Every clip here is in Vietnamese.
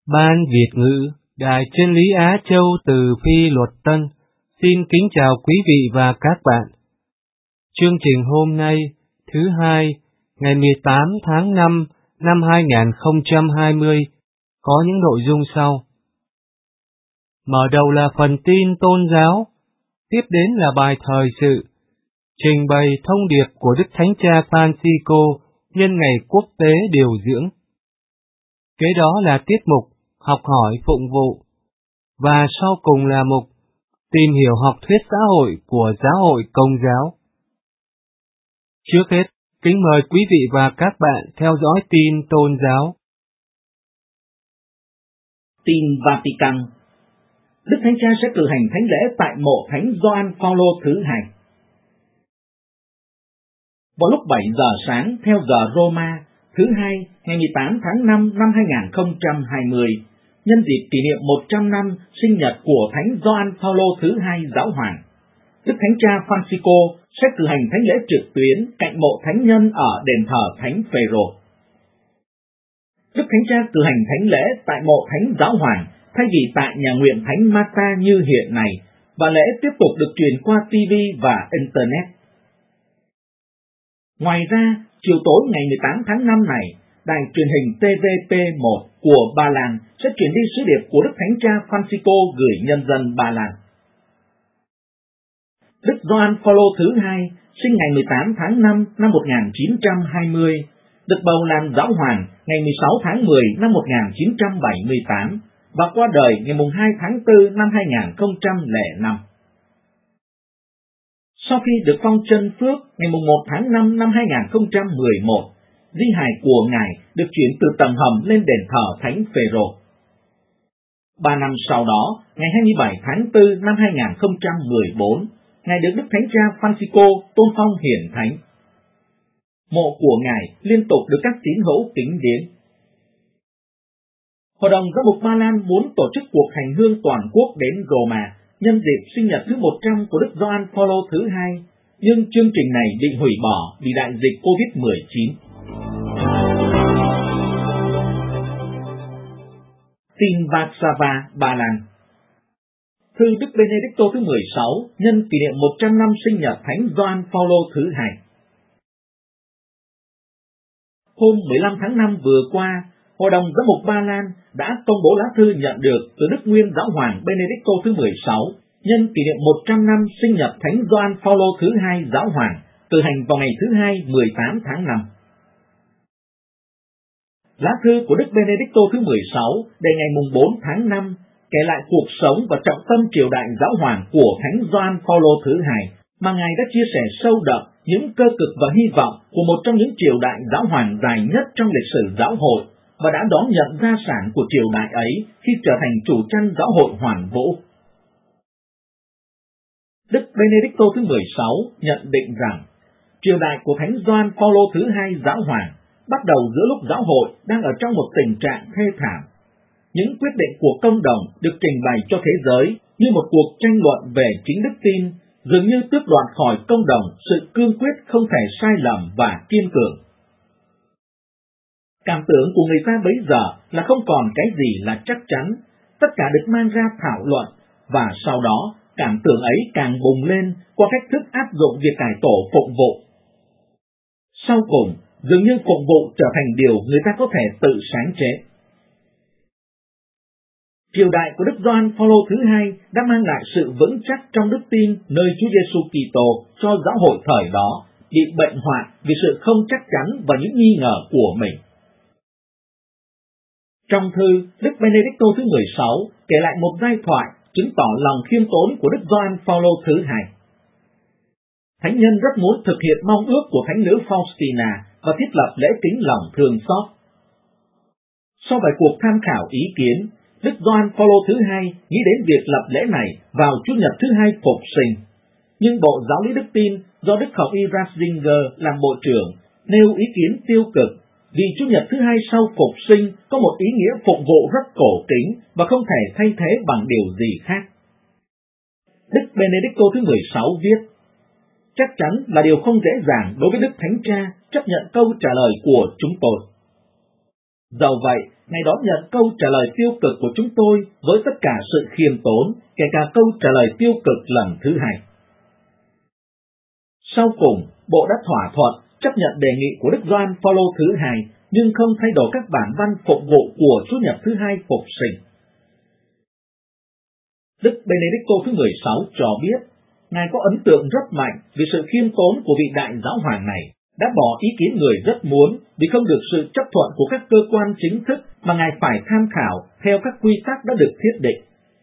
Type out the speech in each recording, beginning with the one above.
Ban Việt ngữ Đài Chân lý Á Châu từ Phi Luật Tân xin kính chào quý vị và các bạn. Chương trình hôm nay, thứ Hai, ngày 18 tháng 5 năm 2020, có những nội dung sau. Mở đầu là phần tin tôn giáo, tiếp đến là bài thời sự, trình bày thông điệp của Đức Thánh Cha Francisco nhân ngày quốc tế điều dưỡng. Kế đó là tiết mục học hỏi phụng vụ, và sau cùng là mục tìm hiểu học thuyết xã hội của Giáo hội Công giáo. Trước hết, kính mời quý vị và các bạn theo dõi tin tôn giáo. Tin Vatican. Đức Thánh Cha sẽ cử hành thánh lễ tại mộ Thánh Gioan Phaolô thứ hai. Vào lúc 7 giờ sáng theo giờ Roma, thứ Hai, ngày 18 tháng 5 năm 2020, nhân dịp kỷ niệm 100 năm sinh nhật của Thánh Gioan Phaolô thứ hai Giáo hoàng, Đức Thánh Cha Francisco sẽ cử hành thánh lễ trực tuyến cạnh mộ thánh nhân ở đền thờ Thánh Phêrô. Đức Thánh Cha cử hành thánh lễ tại mộ Thánh Giáo hoàng thay vì tại nhà nguyện Thánh Marta như hiện nay, và lễ tiếp tục được truyền qua TV và Internet. Ngoài ra, chiều tối ngày 18 tháng 5 này, đài truyền hình TVP1 của Ba Lan sẽ truyền đi sứ điệp của Đức Thánh Cha Francisco gửi nhân dân Ba Lan. Đức Gioan Phaolô thứ hai sinh ngày 18 tháng 5 năm 1920, được bầu làm giáo hoàng ngày 16 tháng 10 năm 1978 và qua đời ngày 2 tháng 4 năm 2005. Sau khi được phong chân phước ngày 1 tháng 5 năm 2011, di hài của Ngài được chuyển từ tầng hầm lên đền thờ Thánh Phêrô. 3 năm sau đó, ngày 27 tháng 4 năm 2014, Ngài được Đức Thánh Cha Francisco tôn phong hiển thánh. Mộ của Ngài liên tục được các tín hữu kính viếng. Hội đồng Giám mục Ba Lan muốn tổ chức cuộc hành hương toàn quốc đến Roma nhân dịp sinh nhật thứ 100 của Đức Gioan Phaolô thứ hai, nhưng chương trình này bị hủy bỏ vì đại dịch COVID-19. Tin Warszawa, Ba Lan. Thư Đức Benedicto thứ 16 nhân kỷ niệm 100 năm sinh nhật Thánh Gioan Phaolô thứ hai. Hôm 15 tháng 5 vừa qua, Hội đồng Giám mục Ba Lan đã công bố lá thư nhận được từ Đức Nguyên Giáo hoàng Benedicto thứ 16 nhân kỷ niệm 100 năm sinh nhật Thánh Gioan Phaolô thứ hai Giáo hoàng, cử hành vào ngày thứ Hai 18 tháng 5. Lá thư của Đức Benedicto thứ 16 đề ngày 4 tháng 5 kể lại cuộc sống và trọng tâm triều đại giáo hoàng của Thánh Gioan Phaolô thứ hai, mà Ngài đã chia sẻ sâu đậm những cơ cực và hy vọng của một trong những triều đại giáo hoàng dài nhất trong lịch sử giáo hội, và đã đón nhận gia sản của triều đại ấy khi trở thành chủ chăn giáo hội hoàn vũ. Đức Benedicto thứ 16 nhận định rằng, triều đại của Thánh Gioan Phaolô thứ hai Giáo hoàng bắt đầu giữa lúc giáo hội đang ở trong một tình trạng thê thảm. Những quyết định của công đồng được trình bày cho thế giới như một cuộc tranh luận về chính đức tin, dường như tước đoạt khỏi công đồng sự cương quyết không thể sai lầm và kiên cường. Cảm tưởng của người ta bấy giờ là không còn cái gì là chắc chắn, tất cả được mang ra thảo luận, và sau đó cảm tưởng ấy càng bùng lên qua cách thức áp dụng việc cải tổ phụng vụ. Sau cùng, dường như phụng vụ trở thành điều người ta có thể tự sáng chế. Triều đại của Đức Gioan Phaolô thứ hai đã mang lại sự vững chắc trong đức tin nơi Chúa Giêsu Kitô cho giáo hội thời đó, bị bệnh hoạn vì sự không chắc chắn và những nghi ngờ của mình. Trong thư, Đức Benedicto thứ 16 kể lại một giai thoại chứng tỏ lòng khiêm tốn của Đức Gioan Phaolô thứ hai. Thánh nhân rất muốn thực hiện mong ước của thánh nữ Faustina và thiết lập lễ kính lòng thương xót. Sau vài cuộc tham khảo ý kiến, Đức Gioan Phaolô thứ hai nghĩ đến việc lập lễ này vào Chủ nhật thứ hai phục sinh. Nhưng Bộ Giáo lý Đức tin do Đức Học y Ratzinger làm bộ trưởng nêu ý kiến tiêu cực, vì Chủ nhật thứ hai sau phục sinh có một ý nghĩa phụng vụ rất cổ kính và không thể thay thế bằng điều gì khác. Đức Benedicto thứ 16 viết, chắc chắn là điều không dễ dàng đối với Đức Thánh Cha chấp nhận câu trả lời của chúng tôi. Dẫu vậy, Ngài đón nhận câu trả lời tiêu cực của chúng tôi với tất cả sự khiêm tốn, kể cả câu trả lời tiêu cực lần thứ hai. Sau cùng, Bộ đã thỏa thuận chấp nhận đề nghị của Đức Gioan Phaolô thứ hai, nhưng không thay đổi các bản văn phục vụ của Chúa Nhật thứ hai phục sinh. Đức Benedicto thứ 16 cho biết, Ngài có ấn tượng rất mạnh vì sự khiêm tốn của vị đại giáo hoàng này, đã bỏ ý kiến người rất muốn vì không được sự chấp thuận của các cơ quan chính thức mà Ngài phải tham khảo theo các quy tắc đã được thiết định.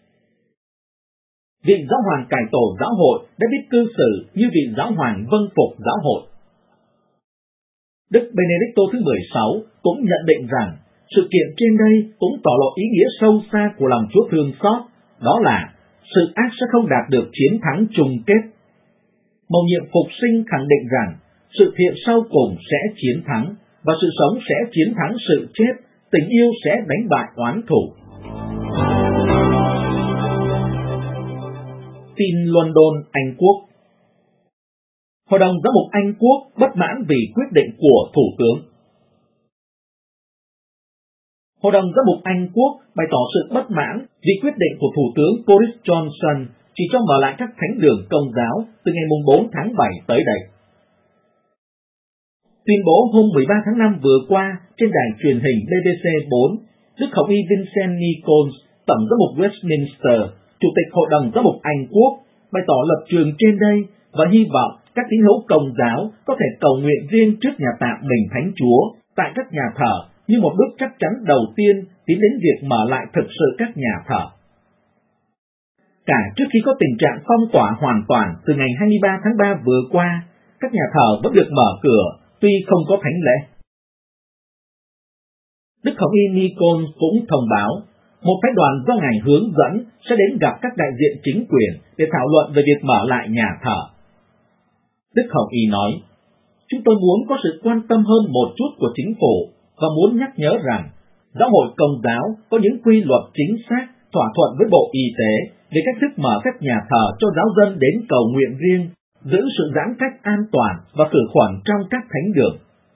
Vị giáo hoàng cải tổ giáo hội đã biết cư xử như vị giáo hoàng vâng phục giáo hội. Đức Benedicto thứ 16 cũng nhận định rằng sự kiện trên đây cũng tỏ lộ ý nghĩa sâu xa của lòng Chúa thương xót, đó là sự ác sẽ không đạt được chiến thắng chung kết. Mầu nhiệm phục sinh khẳng định rằng sự thiện sau cùng sẽ chiến thắng, và sự sống sẽ chiến thắng sự chết, tình yêu sẽ đánh bại oán thù. Tin London, Anh Quốc. Hội đồng Giám mục Anh Quốc bất mãn vì quyết định của Thủ tướng. Hội đồng Giám mục Anh Quốc bày tỏ sự bất mãn vì quyết định của Thủ tướng Boris Johnson chỉ cho mở lại các thánh đường Công giáo từ ngày 4 tháng 7 tới đây. Tuyên bố hôm 13 tháng 5 vừa qua trên đài truyền hình BBC 4, Đức Hồng y Vincent Nichols, Tổng giám mục Westminster, Chủ tịch Hội đồng Giám mục Anh Quốc, bày tỏ lập trường trên đây và hy vọng các tín hữu Công giáo có thể cầu nguyện riêng trước nhà tạm Mình Thánh Chúa tại các nhà thờ như một bước chắc chắn đầu tiên tiến đến việc mở lại thực sự các nhà thờ. Cả trước khi có tình trạng phong tỏa hoàn toàn từ ngày 23 tháng 3 vừa qua, các nhà thờ vẫn được mở cửa tuy không có thánh lễ. Đức Hồng y Nichols cũng thông báo, một phái đoàn do Ngài hướng dẫn sẽ đến gặp các đại diện chính quyền để thảo luận về việc mở lại nhà thờ. Đức Hồng y nói, chúng tôi muốn có sự quan tâm hơn một chút của chính phủ và muốn nhắc nhớ rằng Giáo hội Công giáo có những quy luật chính xác thỏa thuận với Bộ Y tế về cách thức mở các nhà thờ cho giáo dân đến cầu nguyện riêng, giữ sự giãn cách an toàn và khử khuẩn trong các thánh đường.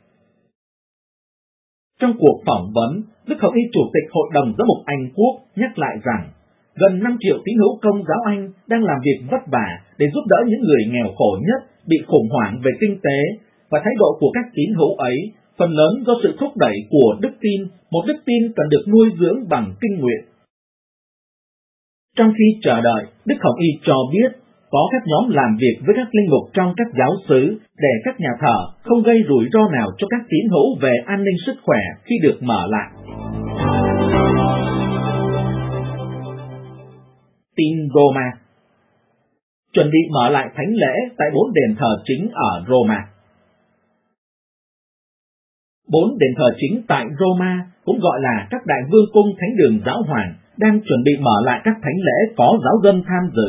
Trong cuộc phỏng vấn, Đức Hồng y Chủ tịch Hội đồng Giám mục Anh Quốc nhắc lại rằng gần 5 triệu tín hữu Công giáo Anh đang làm việc vất vả để giúp đỡ những người nghèo khổ nhất bị khủng hoảng về kinh tế, và thái độ của các tín hữu ấy phần lớn do sự thúc đẩy của đức tin, một đức tin cần được nuôi dưỡng bằng kinh nguyện. Trong khi chờ đợi, Đức Hồng y cho biết có các nhóm làm việc với các linh mục trong các giáo xứ để các nhà thờ không gây rủi ro nào cho các tín hữu về an ninh sức khỏe khi được mở lại. Tin Roma. Chuẩn bị mở lại thánh lễ tại 4 đền thờ chính ở Roma. 4 đền thờ chính tại Roma, cũng gọi là các đại vương cung thánh đường giáo hoàng, đang chuẩn bị mở lại các thánh lễ có giáo dân tham dự.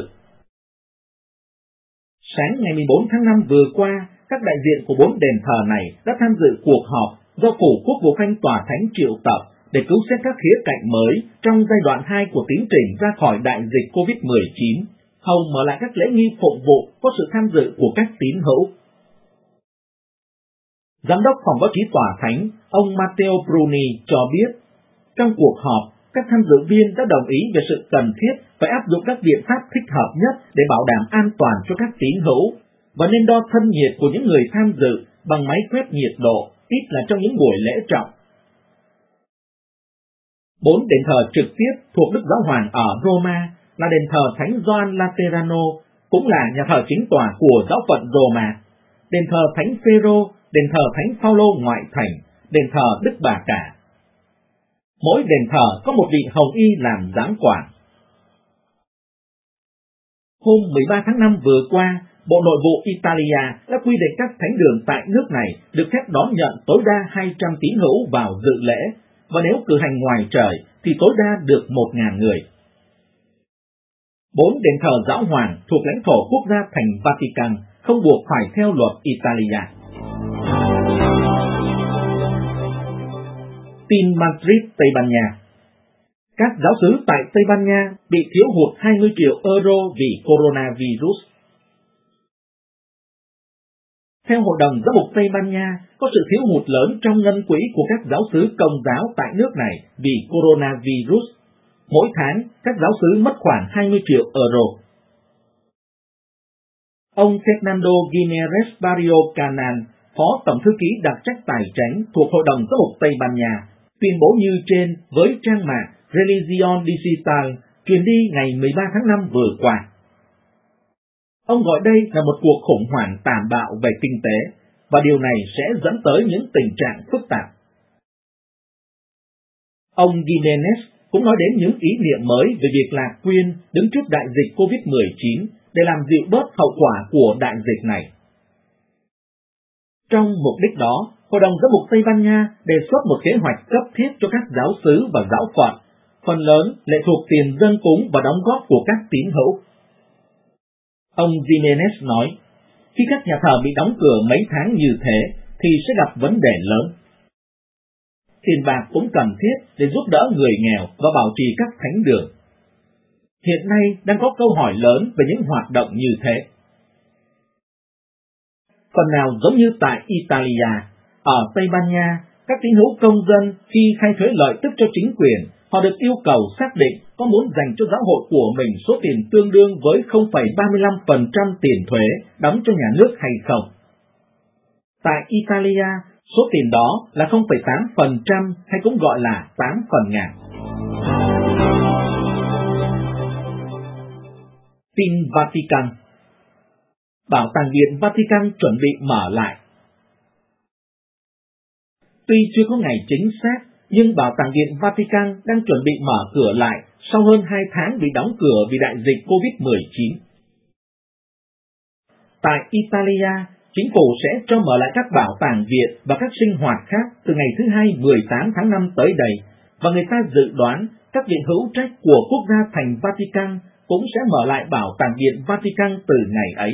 Sáng ngày 14 tháng 5 vừa qua, các đại diện của 4 đền thờ này đã tham dự cuộc họp do Phủ Quốc vụ Khanh Tòa Thánh triệu tập để cứu xét các khía cạnh mới trong giai đoạn 2 của tiến trình ra khỏi đại dịch COVID-19, hầu mở lại các lễ nghi phụng vụ có sự tham dự của các tín hữu. Giám đốc phòng báo chí Tòa Thánh, ông Matteo Bruni cho biết, trong cuộc họp, các tham dự viên đã đồng ý về sự cần thiết phải áp dụng các biện pháp thích hợp nhất để bảo đảm an toàn cho các tín hữu, và nên đo thân nhiệt của những người tham dự bằng máy quét nhiệt độ, ít là trong những buổi lễ trọng. 4 đền thờ trực tiếp thuộc Đức Giáo Hoàng ở Roma là đền thờ Thánh Gioan Laterano, cũng là nhà thờ chính tòa của giáo phận Roma, đền thờ Thánh Phêrô, đền thờ Thánh Phaolô ngoại thành, đền thờ Đức Bà Cả. Mỗi đền thờ có một vị hồng y làm giám quản. Hôm 13 tháng 5 vừa qua, Bộ Nội vụ Italia đã quy định các thánh đường tại nước này được phép đón nhận tối đa 200 tín hữu vào dự lễ, và nếu cử hành ngoài trời thì tối đa được 1.000 người. 4 đền thờ giáo hoàng thuộc lãnh thổ quốc gia thành Vatican không buộc phải theo luật Italia. Tin Madrid, Tây Ban Nha. Các giáo xứ tại Tây Ban Nha bị thiếu hụt 20 triệu euro vì coronavirus. Theo Hội đồng Giám mục Tây Ban Nha, có sự thiếu hụt lớn trong ngân quỹ của các giáo xứ Công giáo tại nước này vì coronavirus. Mỗi tháng, các giáo xứ mất khoảng 20 triệu euro. Ông Fernando Guimarães Barrio Canan, Phó Tổng thư ký đặc trách tài chính thuộc Hội đồng Giám mục Tây Ban Nha, tuyên bố như trên với trang mạng Religion Digital truyền đi ngày 13 tháng 5 vừa qua. Ông gọi đây là một cuộc khủng hoảng tàn bạo về kinh tế, và điều này sẽ dẫn tới những tình trạng phức tạp. Ông Giménez cũng nói đến những ý niệm mới về việc lạc quyên đứng trước đại dịch COVID-19 để làm dịu bớt hậu quả của đại dịch này. Trong mục đích đó, Hội đồng Giám mục Tây Ban Nha đề xuất một kế hoạch cấp thiết cho các giáo xứ và giáo phận, phần lớn lệ thuộc tiền dâng cúng và đóng góp của các tín hữu. Ông Giménez nói, khi các nhà thờ bị đóng cửa mấy tháng như thế thì sẽ gặp vấn đề lớn. Tiền bạc cũng cần thiết để giúp đỡ người nghèo và bảo trì các thánh đường. Hiện nay đang có câu hỏi lớn về những hoạt động như thế. Phần nào giống như tại Italia, ở Tây Ban Nha, các tín hữu công dân khi khai thuế lợi tức cho chính quyền, họ được yêu cầu xác định có muốn dành cho giáo hội của mình số tiền tương đương với 0,35% tiền thuế đóng cho nhà nước hay không. Tại Italia, số tiền đó là 0,8% hay cũng gọi là 8 phần ngàn. Tin Vatican. Bảo tàng Điện Vatican chuẩn bị mở lại. Tuy chưa có ngày chính xác, nhưng Bảo tàng Điện Vatican đang chuẩn bị mở cửa lại sau hơn 2 tháng bị đóng cửa vì đại dịch COVID-19. Tại Italia, chính phủ sẽ cho mở lại các bảo tàng Việt và các sinh hoạt khác từ ngày thứ Hai 18 tháng 5 tới đây, và người ta dự đoán các viện hữu trách của quốc gia thành Vatican cũng sẽ mở lại Bảo tàng Điện Vatican từ ngày ấy.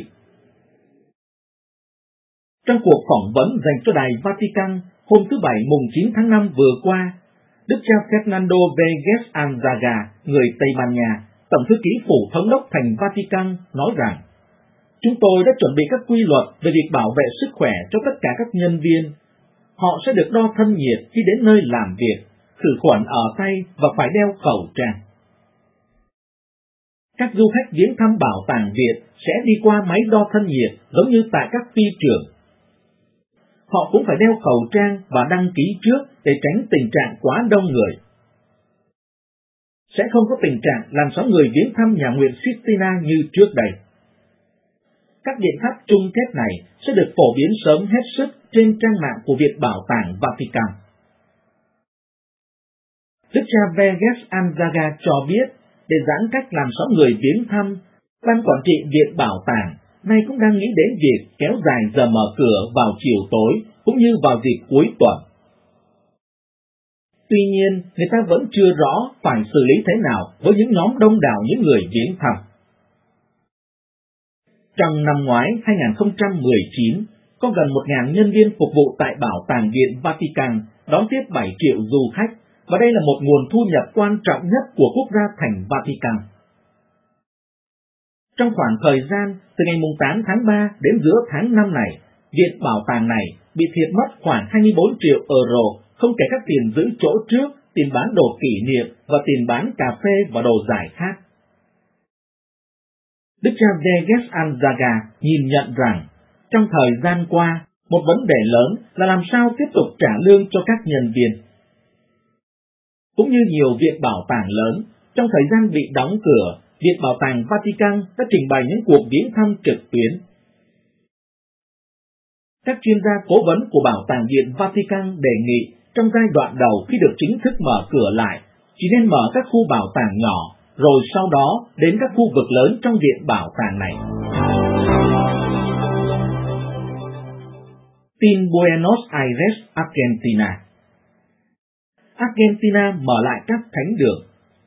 Trong cuộc phỏng vấn dành cho đài Vatican hôm thứ Bảy mùng 9 tháng 5 vừa qua, Đức cha Fernando Vélez Alzaga, người Tây Ban Nha, Tổng thư ký phủ thống đốc thành Vatican, nói rằng chúng tôi đã chuẩn bị các quy luật về việc bảo vệ sức khỏe cho tất cả các nhân viên. Họ sẽ được đo thân nhiệt khi đến nơi làm việc, khử khuẩn ở tay và phải đeo khẩu trang. Các du khách viếng thăm Bảo tàng Việt sẽ đi qua máy đo thân nhiệt giống như tại các phi trường. Họ cũng phải đeo khẩu trang và đăng ký trước để tránh tình trạng quá đông người. Sẽ không có tình trạng làm sao người viếng thăm nhà nguyện Sistina như trước đây. Các biện pháp chung kết này sẽ được phổ biến sớm hết sức trên trang mạng của Viện Bảo tàng Vatican. Đức cha Vélez Alzaga cho biết, để giãn cách làm sao người viếng thăm, Ban quản trị Viện Bảo tàng nay cũng đang nghĩ đến việc kéo dài giờ mở cửa vào chiều tối cũng như vào dịp cuối tuần. Tuy nhiên, người ta vẫn chưa rõ phải xử lý thế nào với những nhóm đông đảo những người viếng thăm. Trong năm ngoái 2019, có gần 1.000 nhân viên phục vụ tại Bảo tàng Điện Vatican đón tiếp 7 triệu du khách, và đây là một nguồn thu nhập quan trọng nhất của quốc gia thành Vatican. Trong khoảng thời gian từ ngày 8 tháng 3 đến giữa tháng 5 này, Viện Bảo tàng này bị thiệt mất khoảng 24 triệu euro, không kể các tiền giữ chỗ trước, tiền bán đồ kỷ niệm và tiền bán cà phê và đồ giải khác. Đức cha Vélez Alzaga nhìn nhận rằng, trong thời gian qua, một vấn đề lớn là làm sao tiếp tục trả lương cho các nhân viên. Cũng như nhiều viện bảo tàng lớn, trong thời gian bị đóng cửa, Viện Bảo tàng Vatican đã trình bày những cuộc viếng thăm trực tuyến. Các chuyên gia cố vấn của Bảo tàng Điện Vatican đề nghị trong giai đoạn đầu khi được chính thức mở cửa lại, chỉ nên mở các khu bảo tàng nhỏ, rồi sau đó đến các khu vực lớn trong Viện Bảo tàng này. Tin Buenos Aires, Argentina. Argentina mở lại các thánh đường.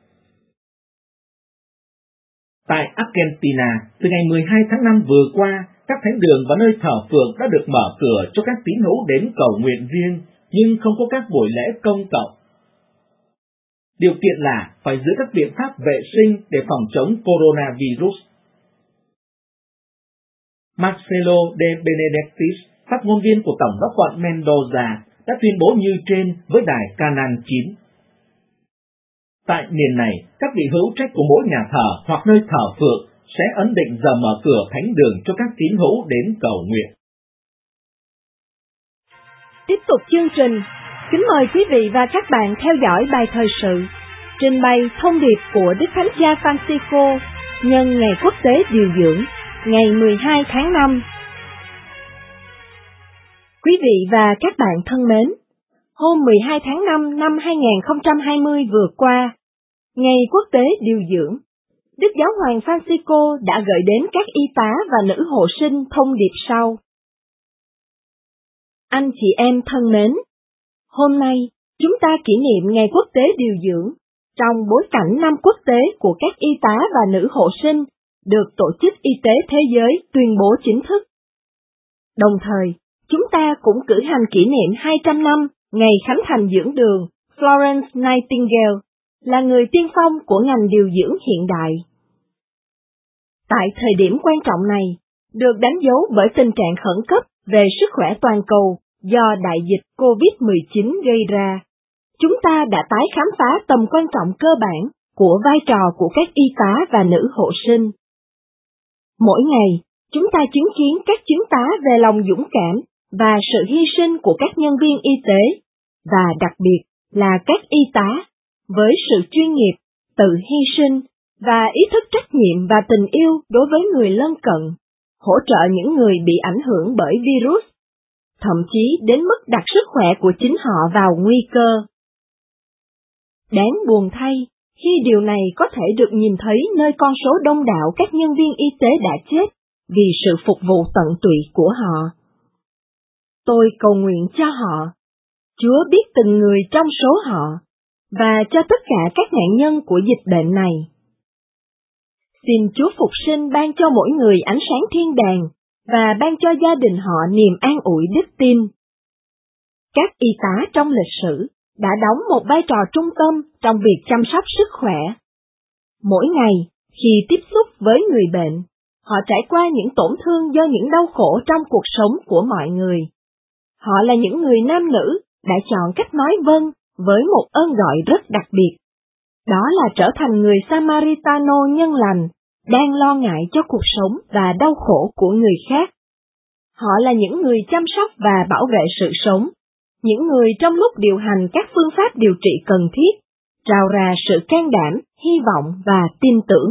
Tại Argentina, từ ngày 12 tháng 5 vừa qua, các thánh đường và nơi thờ phượng đã được mở cửa cho các tín hữu đến cầu nguyện riêng, nhưng không có các buổi lễ công cộng. Điều kiện là phải giữ các biện pháp vệ sinh để phòng chống coronavirus. Marcelo de Benedictis, Phát ngôn viên của Tổng đốc quận Mendoza đã tuyên bố như trên với đài Canal 9. Tại miền này, các vị hữu trách của mỗi nhà thờ hoặc nơi thờ phượng sẽ ấn định giờ mở cửa thánh đường cho các tín hữu đến cầu nguyện. Tiếp tục chương trình, kính mời quý vị và các bạn theo dõi bài thời sự, trình bày thông điệp của Đức Thánh Cha Francisco nhân Ngày Quốc tế Điều dưỡng, ngày 12 tháng 5. Quý vị và các bạn thân mến, hôm 12 tháng 5 năm 2020 vừa qua, Ngày Quốc tế Điều dưỡng, Đức Giáo hoàng Francisco đã gửi đến các y tá và nữ hộ sinh thông điệp sau. Anh chị em thân mến, hôm nay chúng ta kỷ niệm Ngày Quốc tế Điều dưỡng trong bối cảnh Năm Quốc tế của các y tá và nữ hộ sinh được Tổ chức Y tế Thế giới tuyên bố chính thức. Đồng thời, chúng ta cũng cử hành kỷ niệm 200 năm ngày khánh thành dưỡng đường Florence Nightingale, là người tiên phong của ngành điều dưỡng hiện đại. Tại thời điểm quan trọng này, được đánh dấu bởi tình trạng khẩn cấp về sức khỏe toàn cầu do đại dịch COVID-19 gây ra, chúng ta đã tái khám phá tầm quan trọng cơ bản của vai trò của các y tá và nữ hộ sinh. Mỗi ngày, chúng ta chứng kiến các chứng tá về lòng dũng cảm và sự hy sinh của các nhân viên y tế, và đặc biệt là các y tá, với sự chuyên nghiệp, tự hy sinh và ý thức trách nhiệm và tình yêu đối với người lân cận, hỗ trợ những người bị ảnh hưởng bởi virus, thậm chí đến mức đặt sức khỏe của chính họ vào nguy cơ. Đáng buồn thay, khi điều này có thể được nhìn thấy nơi con số đông đảo các nhân viên y tế đã chết vì sự phục vụ tận tụy của họ. Tôi cầu nguyện cho họ, Chúa biết từng người trong số họ, và cho tất cả các nạn nhân của dịch bệnh này. Xin Chúa Phục Sinh ban cho mỗi người ánh sáng thiên đàng, và ban cho gia đình họ niềm an ủi đức tin. Các y tá trong lịch sử đã đóng một vai trò trung tâm trong việc chăm sóc sức khỏe. Mỗi ngày, khi tiếp xúc với người bệnh, họ trải qua những tổn thương do những đau khổ trong cuộc sống của mọi người. Họ là những người nam nữ đã chọn cách nói vâng với một ơn gọi rất đặc biệt. Đó là trở thành người Samaritano nhân lành, đang lo ngại cho cuộc sống và đau khổ của người khác. Họ là những người chăm sóc và bảo vệ sự sống, những người trong lúc điều hành các phương pháp điều trị cần thiết, trao ra sự can đảm, hy vọng và tin tưởng.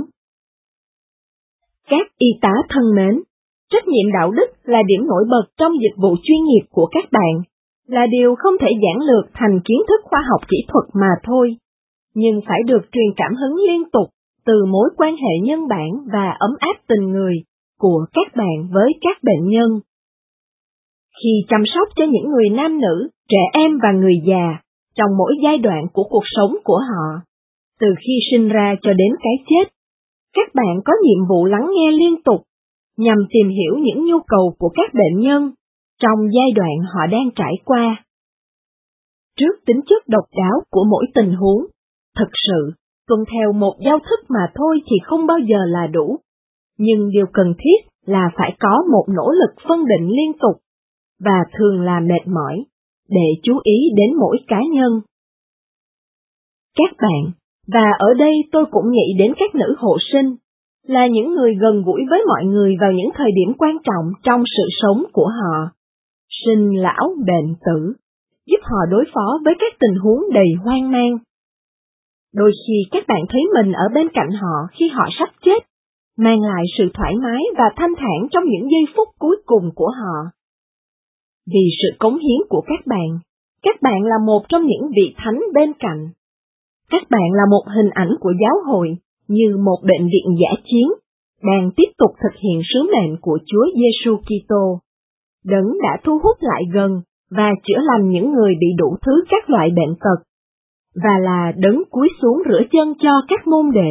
Các y tá thân mến, trách nhiệm đạo đức là điểm nổi bật trong dịch vụ chuyên nghiệp của các bạn, là điều không thể giản lược thành kiến thức khoa học kỹ thuật mà thôi, nhưng phải được truyền cảm hứng liên tục từ mối quan hệ nhân bản và ấm áp tình người của các bạn với các bệnh nhân. Khi chăm sóc cho những người nam nữ, trẻ em và người già, trong mỗi giai đoạn của cuộc sống của họ, từ khi sinh ra cho đến cái chết, các bạn có nhiệm vụ lắng nghe liên tục, nhằm tìm hiểu những nhu cầu của các bệnh nhân trong giai đoạn họ đang trải qua. Trước tính chất độc đáo của mỗi tình huống, thực sự, tuân theo một giao thức mà thôi thì không bao giờ là đủ, nhưng điều cần thiết là phải có một nỗ lực phân định liên tục, và thường là mệt mỏi, để chú ý đến mỗi cá nhân. Các bạn, và ở đây tôi cũng nghĩ đến các nữ hộ sinh, là những người gần gũi với mọi người vào những thời điểm quan trọng trong sự sống của họ, sinh lão bệnh tử, giúp họ đối phó với các tình huống đầy hoang mang. Đôi khi các bạn thấy mình ở bên cạnh họ khi họ sắp chết, mang lại sự thoải mái và thanh thản trong những giây phút cuối cùng của họ. Vì sự cống hiến của các bạn là một trong những vị thánh bên cạnh. Các bạn là một hình ảnh của giáo hội, như một bệnh viện dã chiến, đang tiếp tục thực hiện sứ mệnh của Chúa Giêsu Kitô, Đấng đã thu hút lại gần và chữa lành những người bị đủ thứ các loại bệnh tật, và là Đấng cúi xuống rửa chân cho các môn đệ.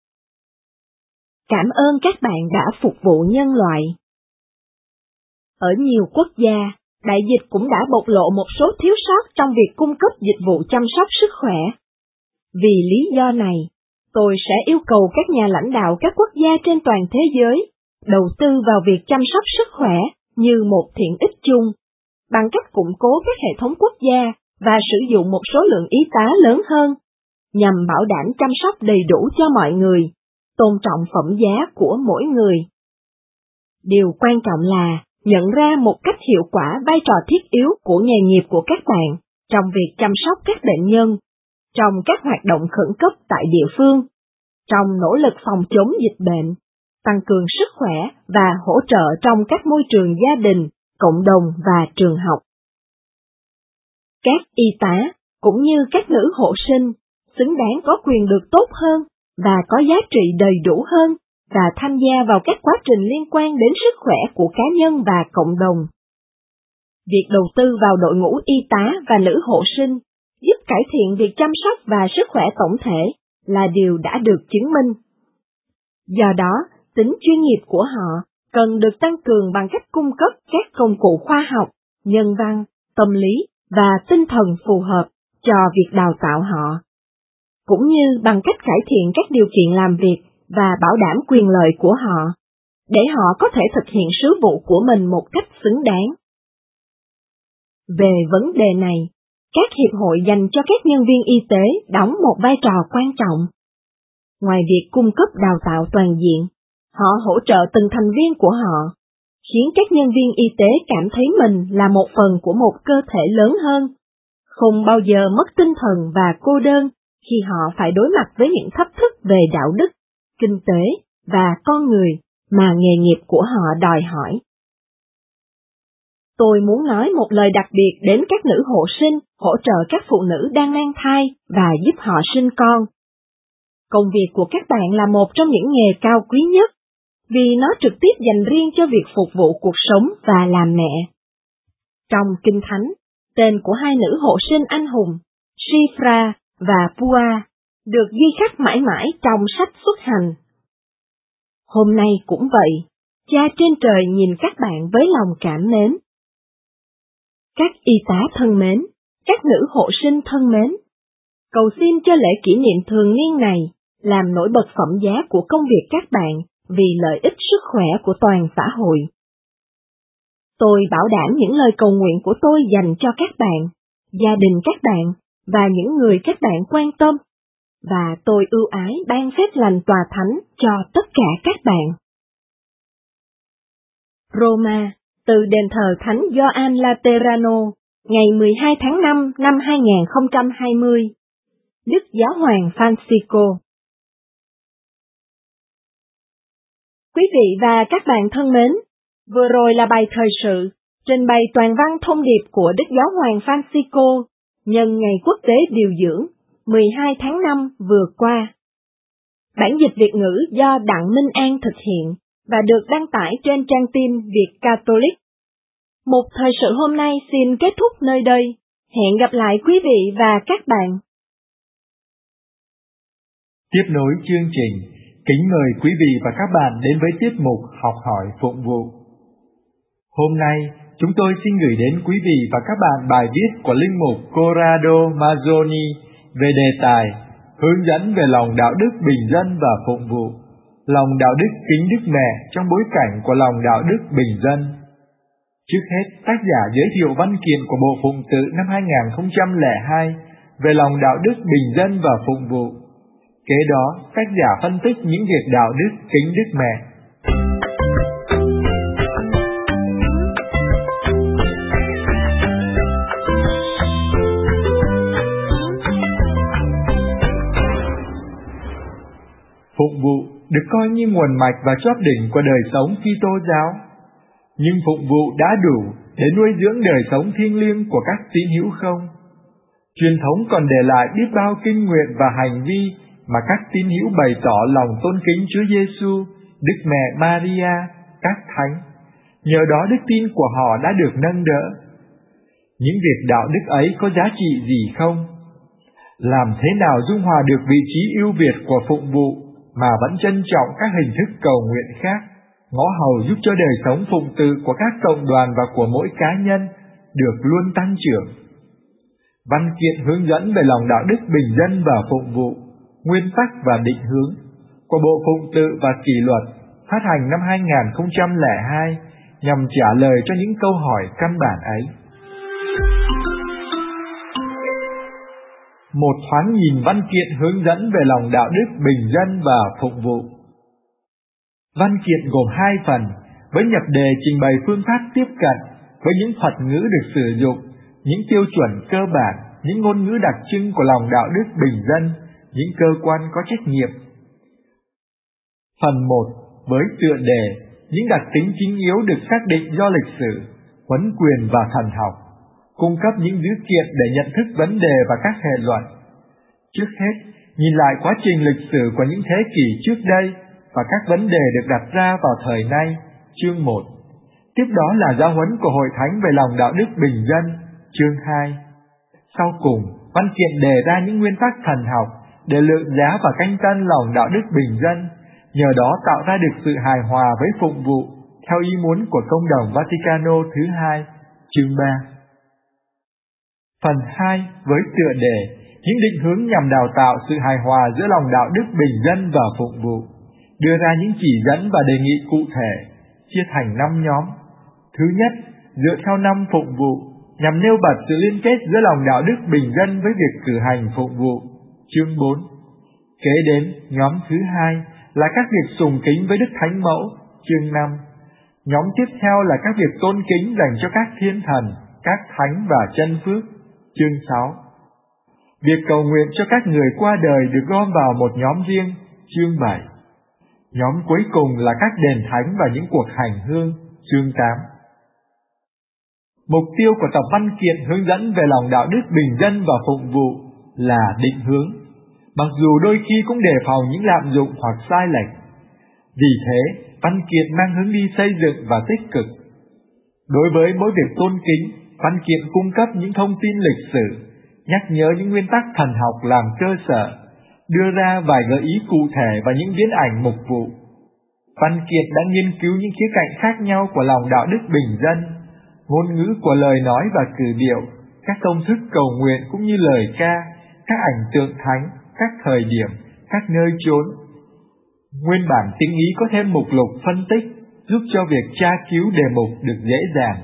Cảm ơn các bạn đã phục vụ nhân loại. Ở nhiều quốc gia, đại dịch cũng đã bộc lộ một số thiếu sót trong việc cung cấp dịch vụ chăm sóc sức khỏe. Vì lý do này, tôi sẽ yêu cầu các nhà lãnh đạo các quốc gia trên toàn thế giới đầu tư vào việc chăm sóc sức khỏe như một thiện ích chung bằng cách củng cố các hệ thống quốc gia và sử dụng một số lượng y tá lớn hơn, nhằm bảo đảm chăm sóc đầy đủ cho mọi người, tôn trọng phẩm giá của mỗi người. Điều quan trọng là nhận ra một cách hiệu quả vai trò thiết yếu của nghề nghiệp của các bạn trong việc chăm sóc các bệnh nhân, trong các hoạt động khẩn cấp tại địa phương, trong nỗ lực phòng chống dịch bệnh, tăng cường sức khỏe và hỗ trợ trong các môi trường gia đình, cộng đồng và trường học. Các y tá, cũng như các nữ hộ sinh, xứng đáng có quyền được tốt hơn và có giá trị đầy đủ hơn và tham gia vào các quá trình liên quan đến sức khỏe của cá nhân và cộng đồng. Việc đầu tư vào đội ngũ y tá và nữ hộ sinh giúp cải thiện việc chăm sóc và sức khỏe tổng thể là điều đã được chứng minh. Do đó, tính chuyên nghiệp của họ cần được tăng cường bằng cách cung cấp các công cụ khoa học, nhân văn, tâm lý và tinh thần phù hợp cho việc đào tạo họ, cũng như bằng cách cải thiện các điều kiện làm việc và bảo đảm quyền lợi của họ, để họ có thể thực hiện sứ vụ của mình một cách xứng đáng. Về vấn đề này, các hiệp hội dành cho các nhân viên y tế đóng một vai trò quan trọng. Ngoài việc cung cấp đào tạo toàn diện, họ hỗ trợ từng thành viên của họ, khiến các nhân viên y tế cảm thấy mình là một phần của một cơ thể lớn hơn, không bao giờ mất tinh thần và cô đơn khi họ phải đối mặt với những thách thức về đạo đức, kinh tế và con người mà nghề nghiệp của họ đòi hỏi. Tôi muốn nói một lời đặc biệt đến các nữ hộ sinh hỗ trợ các phụ nữ đang mang thai và giúp họ sinh con. Công việc của các bạn là một trong những nghề cao quý nhất, vì nó trực tiếp dành riêng cho việc phục vụ cuộc sống và làm mẹ. Trong Kinh Thánh, tên của hai nữ hộ sinh anh hùng, Shiphrah và Puah, được ghi khắc mãi mãi trong sách Xuất Hành. Hôm nay cũng vậy, Cha trên trời nhìn các bạn với lòng cảm mến. Các y tá thân mến, các nữ hộ sinh thân mến, cầu xin cho lễ kỷ niệm thường niên này làm nổi bật phẩm giá của công việc các bạn vì lợi ích sức khỏe của toàn xã hội. Tôi bảo đảm những lời cầu nguyện của tôi dành cho các bạn, gia đình các bạn và những người các bạn quan tâm, và tôi ưu ái ban phép lành tòa thánh cho tất cả các bạn. Roma, từ đền thờ Thánh Gioan Laterano, ngày 12 tháng 5 năm 2020. Đức Giáo hoàng Francisco. Quý vị và các bạn thân mến, vừa rồi là bài thời sự, trình bày toàn văn thông điệp của Đức Giáo hoàng Francisco nhân Ngày Quốc tế Điều dưỡng 12 tháng 5 vừa qua. Bản dịch Việt ngữ do Đặng Minh An thực hiện và được đăng tải trên trang tin Việt Catholic. Một thời sự hôm nay xin kết thúc nơi đây. Hẹn gặp lại quý vị và các bạn. Tiếp nối chương trình, kính mời quý vị và các bạn đến với tiết mục Học hỏi phụng vụ. Hôm nay, chúng tôi xin gửi đến quý vị và các bạn bài viết của Linh mục Corrado Mazzoni về đề tài hướng dẫn về lòng đạo đức bình dân và phụng vụ, lòng đạo đức kính Đức Mẹ trong bối cảnh của lòng đạo đức bình dân. Trước hết, tác giả giới thiệu văn kiện của Bộ Phụng tự năm 2002 về lòng đạo đức bình dân và phụng vụ. Kế đó, tác giả phân tích những việc đạo đức kính Đức Mẹ. Phụng vụ được coi như nguồn mạch và chóp đỉnh của đời sống Kitô giáo. Nhưng phụng vụ đã đủ để nuôi dưỡng đời sống thiêng liêng của các tín hữu không? Truyền thống còn để lại biết bao kinh nguyện và hành vi mà các tín hữu bày tỏ lòng tôn kính Chúa Giêsu, Đức Mẹ Maria, các thánh. Nhờ đó đức tin của họ đã được nâng đỡ. Những việc đạo đức ấy có giá trị gì không? Làm thế nào dung hòa được vị trí ưu việt của phụng vụ mà vẫn trân trọng các hình thức cầu nguyện khác, ngõ hầu giúp cho đời sống phụng tự của các cộng đoàn và của mỗi cá nhân được luôn tăng trưởng. Văn kiện hướng dẫn về lòng đạo đức bình dân và phụng vụ, nguyên tắc và định hướng của Bộ Phụng tự và Kỷ luật phát hành năm 2002 nhằm trả lời cho những câu hỏi căn bản ấy. một thoáng nhìn văn kiện hướng dẫn về lòng đạo đức bình dân và phụng vụ. Văn kiện gồm 2 phần, với nhập đề trình bày phương pháp tiếp cận, với những thuật ngữ được sử dụng, những tiêu chuẩn cơ bản, những ngôn ngữ đặc trưng của lòng đạo đức bình dân, những cơ quan có trách nhiệm. Phần 1 với tựa đề, những đặc tính chính yếu được xác định do lịch sử, huấn quyền và thần học, cung cấp những dữ kiện để nhận thức vấn đề và các hệ luận. Trước hết, nhìn lại quá trình lịch sử của những thế kỷ trước đây và các vấn đề được đặt ra vào thời nay, chương 1. Tiếp đó là giáo huấn của Hội Thánh về lòng đạo đức bình dân, chương 2. Sau cùng, văn kiện đề ra những nguyên tắc thần học để lượng giá và canh tân lòng đạo đức bình dân, nhờ đó tạo ra được sự hài hòa với phụng vụ theo ý muốn của Công đồng Vaticano thứ 2, chương 3. Phần 2 với tựa đề, những định hướng nhằm đào tạo sự hài hòa giữa lòng đạo đức bình dân và phụng vụ, đưa ra những chỉ dẫn và đề nghị cụ thể, chia thành 5 nhóm. Thứ nhất, dựa theo 5 phụng vụ, nhằm nêu bật sự liên kết giữa lòng đạo đức bình dân với việc cử hành phụng vụ, chương 4. Kế đến, nhóm thứ 2 là các việc sùng kính với Đức Thánh Mẫu, chương 5. Nhóm tiếp theo là các việc tôn kính dành cho các thiên thần, các thánh và chân phước, chương 6. Việc cầu nguyện cho các người qua đời được gom vào một nhóm riêng, chương 7. Nhóm cuối cùng là các đền thánh và những cuộc hành hương, chương 8. Mục tiêu của tập văn kiện hướng dẫn về lòng đạo đức bình dân và phụng vụ là định hướng, mặc dù đôi khi cũng đề phòng những lạm dụng hoặc sai lệch. Vì thế, văn kiện mang hướng đi xây dựng và tích cực. Đối với mỗi việc tôn kính, văn kiện cung cấp những thông tin lịch sử, nhắc nhớ những nguyên tắc thần học làm cơ sở, đưa ra vài gợi ý cụ thể và những viễn ảnh mục vụ. Văn kiện đã nghiên cứu những khía cạnh khác nhau của lòng đạo đức bình dân, ngôn ngữ của lời nói và cử điệu, các công thức cầu nguyện cũng như lời ca, các ảnh tượng thánh, các thời điểm, các nơi chốn. Nguyên bản tiếng Ý có thêm mục lục phân tích, giúp cho việc tra cứu đề mục được dễ dàng.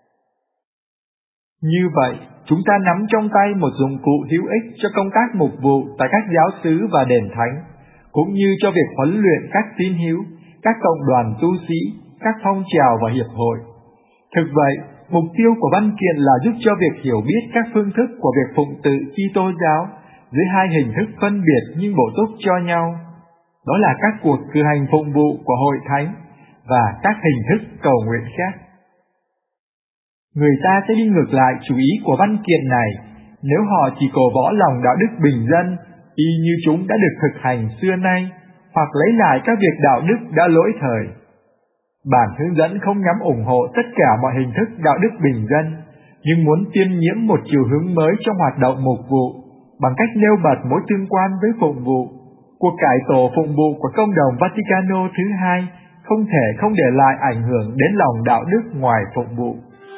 Như vậy, chúng ta nắm trong tay một dụng cụ hữu ích cho công tác mục vụ tại các giáo xứ và đền thánh, cũng như cho việc huấn luyện các tín hữu, các cộng đoàn tu sĩ, các phong trào và hiệp hội. Thực vậy, mục tiêu của văn kiện là giúp cho việc hiểu biết các phương thức của việc phụng tự Kitô giáo dưới 2 hình thức phân biệt nhưng bổ túc cho nhau. Đó là các cuộc cử hành phụng vụ của Hội Thánh và các hình thức cầu nguyện khác. Người ta sẽ đi ngược lại chủ ý của văn kiện này nếu họ chỉ cổ võ lòng đạo đức bình dân y như chúng đã được thực hành xưa nay, hoặc lấy lại các việc đạo đức đã lỗi thời. Bản hướng dẫn không nhắm ủng hộ tất cả mọi hình thức đạo đức bình dân, nhưng muốn tiêm nhiễm một chiều hướng mới trong hoạt động mục vụ bằng cách nêu bật mối tương quan với phụng vụ. Cuộc cải tổ phụng vụ của Công đồng Vaticano thứ 2 không thể không để lại ảnh hưởng đến lòng đạo đức ngoài phụng vụ.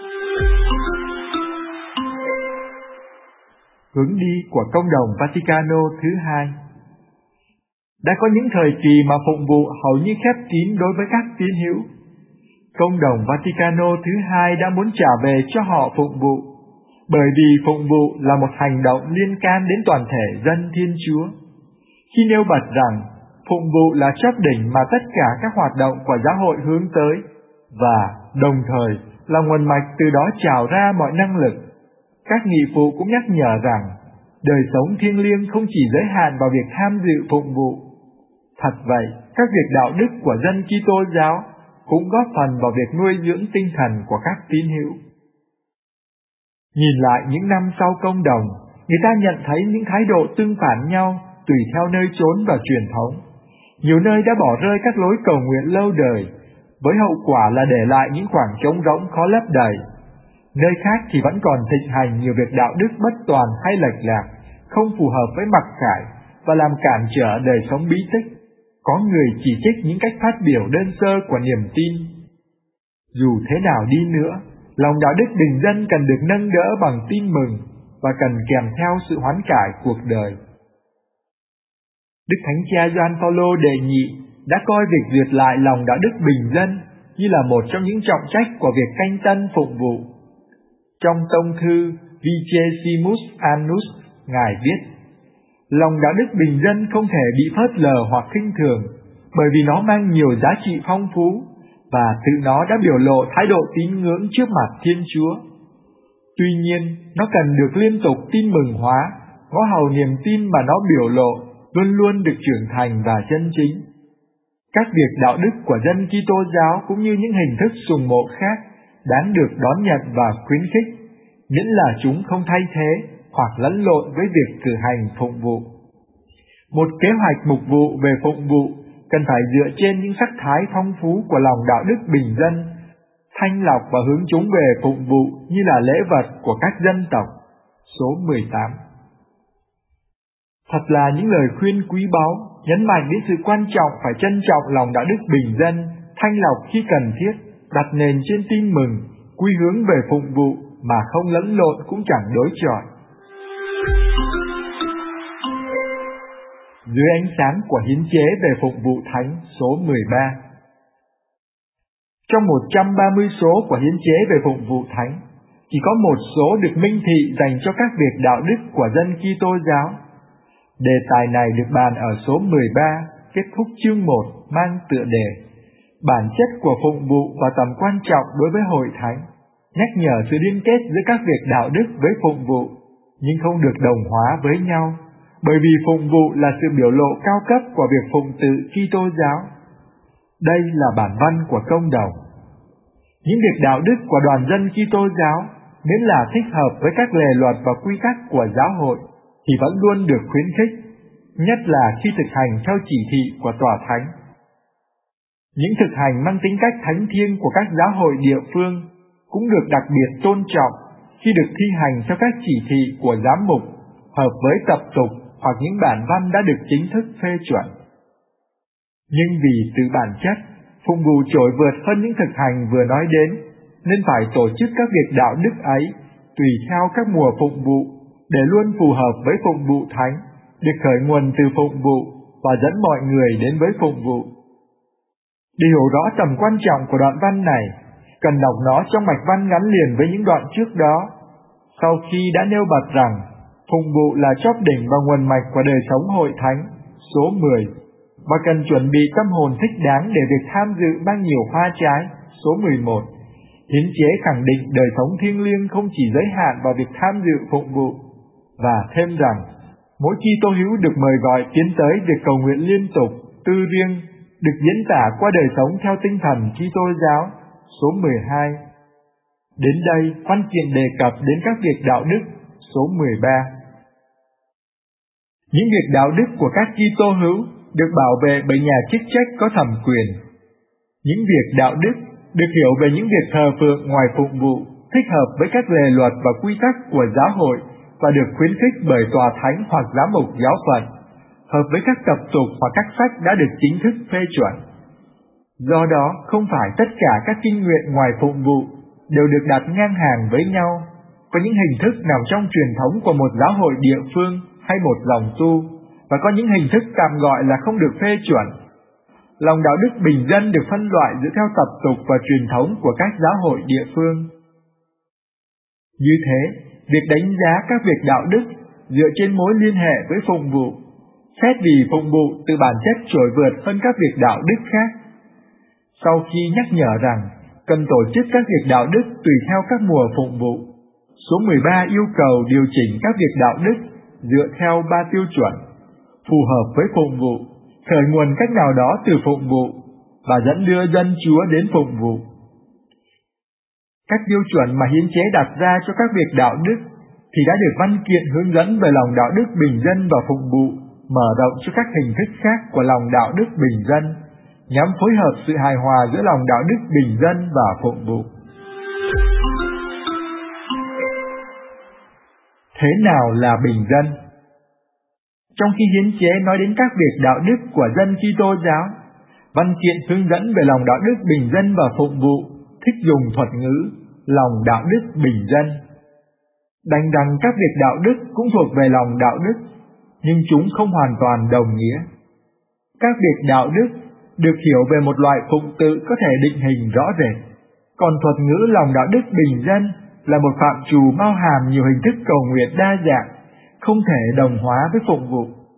Hướng đi của Công đồng Vaticano thứ 2. Đã có những thời kỳ mà phụng vụ hầu như khép kín đối với các tín hữu. Công đồng Vaticano thứ 2 đã muốn trả về cho họ phụng vụ, bởi vì phụng vụ là một hành động liên can đến toàn thể dân Thiên Chúa. Khi nêu bật rằng phụng vụ là chóp đỉnh mà tất cả các hoạt động của giáo hội hướng tới, và đồng thời là nguồn mạch từ đó trào ra mọi năng lực, các nghị phụ cũng nhắc nhở rằng đời sống thiêng liêng không chỉ giới hạn vào việc tham dự phụng vụ. Thật vậy, các việc đạo đức của dân Kitô giáo cũng góp phần vào việc nuôi dưỡng tinh thần của các tín hữu. Nhìn lại những năm sau công đồng, người ta nhận thấy những thái độ tương phản nhau tùy theo nơi chốn và truyền thống. Nhiều nơi đã bỏ rơi các lối cầu nguyện lâu đời, với hậu quả là để lại những khoảng trống rỗng khó lấp đầy. Nơi khác thì vẫn còn thịnh hành nhiều việc đạo đức bất toàn hay lệch lạc, không phù hợp với mặc khải và làm cản trở đời sống bí tích. Có người chỉ trích những cách phát biểu đơn sơ của niềm tin. Dù thế nào đi nữa, lòng đạo đức bình dân cần được nâng đỡ bằng tin mừng và cần kèm theo sự hoán cải cuộc đời. Đức Thánh Cha Gioan Phaolô đệ nhị đã coi việc duyệt lại lòng đạo đức bình dân như là một trong những trọng trách của việc canh tân phụng vụ. Trong tông thư Vicesimus Annus, Ngài viết: Lòng đạo đức bình dân không thể bị phớt lờ hoặc khinh thường, bởi vì nó mang nhiều giá trị phong phú, và tự nó đã biểu lộ thái độ tín ngưỡng trước mặt Thiên Chúa. Tuy nhiên, nó cần được liên tục tin mừng hóa, ngõ hầu niềm tin mà nó biểu lộ luôn luôn được trưởng thành và chân chính. Các việc đạo đức của dân Kitô giáo cũng như những hình thức sùng mộ khác đáng được đón nhận và khuyến khích, miễn là chúng không thay thế hoặc lẫn lộn với việc cử hành phụng vụ. Một kế hoạch mục vụ về phụng vụ cần phải dựa trên những sắc thái phong phú của lòng đạo đức bình dân, thanh lọc và hướng chúng về phụng vụ như là lễ vật của các dân tộc. Số 18. Thật là những lời khuyên quý báu, nhấn mạnh đến sự quan trọng phải trân trọng lòng đạo đức bình dân, thanh lọc khi cần thiết, đặt nền trên tin mừng, quy hướng về phụng vụ mà không lẫn lộn cũng chẳng đối chọi. Dưới ánh sáng của hiến chế về phụng vụ thánh số 13. Trong 130 số của hiến chế về phụng vụ thánh, chỉ có một số được minh thị dành cho các việc đạo đức của dân Kitô giáo. Đề tài này được bàn ở số 13, kết thúc chương 1 mang tựa đề Bản chất của phụng vụ và tầm quan trọng đối với hội thánh, nhắc nhở sự liên kết giữa các việc đạo đức với phụng vụ, nhưng không được đồng hóa với nhau, bởi vì phụng vụ là sự biểu lộ cao cấp của việc phụng tự Kitô giáo. Đây là bản văn của công đồng. Những việc đạo đức của đoàn dân Kitô giáo, miễn là thích hợp với các lề luật và quy tắc của giáo hội, thì vẫn luôn được khuyến khích, nhất là khi thực hành theo chỉ thị của Tòa Thánh. Những thực hành mang tính cách thánh thiêng của các giáo hội địa phương cũng được đặc biệt tôn trọng khi được thi hành theo các chỉ thị của giám mục, hợp với tập tục hoặc những bản văn đã được chính thức phê chuẩn. Nhưng vì từ bản chất, phụng vụ trội vượt hơn những thực hành vừa nói đến, nên phải tổ chức các việc đạo đức ấy tùy theo các mùa phụng vụ, để luôn phù hợp với phụng vụ thánh, được khởi nguồn từ phụng vụ và dẫn mọi người đến với phụng vụ. Để hiểu rõ tầm quan trọng của đoạn văn này, cần đọc nó trong mạch văn gắn liền với những đoạn trước đó. Sau khi đã nêu bật rằng phụng vụ là chóp đỉnh và nguồn mạch của đời sống hội thánh, số 10, và cần chuẩn bị tâm hồn thích đáng để việc tham dự mang nhiều hoa trái, số 11, hiến chế khẳng định đời sống thiêng liêng không chỉ giới hạn vào việc tham dự phụng vụ, và thêm rằng mỗi Kitô hữu được mời gọi tiến tới việc cầu nguyện liên tục, tư riêng, được diễn tả qua đời sống theo tinh thần Kitô giáo, số 12. Đến đây, văn kiện đề cập đến các việc đạo đức, số 13. Những việc đạo đức của các Kitô hữu được bảo vệ bởi nhà chức trách có thẩm quyền. Những việc đạo đức được hiểu về những việc thờ phượng ngoài phụng vụ, thích hợp với các lề luật và quy tắc của giáo hội và được khuyến khích bởi Tòa Thánh hoặc giám mục giáo phận, hợp với các tập tục hoặc các sách đã được chính thức phê chuẩn. Do đó, không phải tất cả các kinh nguyện ngoài phụng vụ đều được đặt ngang hàng với nhau. Có những hình thức nằm trong truyền thống của một giáo hội địa phương hay một dòng tu, và có những hình thức tạm gọi là không được phê chuẩn. Lòng đạo đức bình dân được phân loại dựa theo tập tục và truyền thống của các giáo hội địa phương. Như thế, việc đánh giá các việc đạo đức dựa trên mối liên hệ với phụng vụ, xét vì phụng vụ từ bản chất trội vượt hơn các việc đạo đức khác. Sau khi nhắc nhở rằng cần tổ chức các việc đạo đức tùy theo các mùa phụng vụ, số 13 yêu cầu điều chỉnh các việc đạo đức dựa theo 3 tiêu chuẩn: phù hợp với phụng vụ, khởi nguồn cách nào đó từ phụng vụ, và dẫn đưa dân Chúa đến phụng vụ. Các tiêu chuẩn mà hiến chế đặt ra cho các việc đạo đức thì đã được văn kiện hướng dẫn về lòng đạo đức bình dân và phụng vụ mở rộng cho các hình thức khác của lòng đạo đức bình dân, nhằm phối hợp sự hài hòa giữa lòng đạo đức bình dân và phụng vụ. Thế nào là bình dân? Trong khi hiến chế nói đến các việc đạo đức của dân Kitô giáo, văn kiện hướng dẫn về lòng đạo đức bình dân và phụng vụ thích dùng thuật ngữ lòng đạo đức bình dân. Đành rằng các việc đạo đức cũng thuộc về lòng đạo đức, nhưng chúng không hoàn toàn đồng nghĩa. Các việc đạo đức được hiểu về một loại phụng tự có thể định hình rõ rệt, còn thuật ngữ lòng đạo đức bình dân là một phạm trù bao hàm nhiều hình thức cầu nguyện đa dạng, không thể đồng hóa với phụng vụ.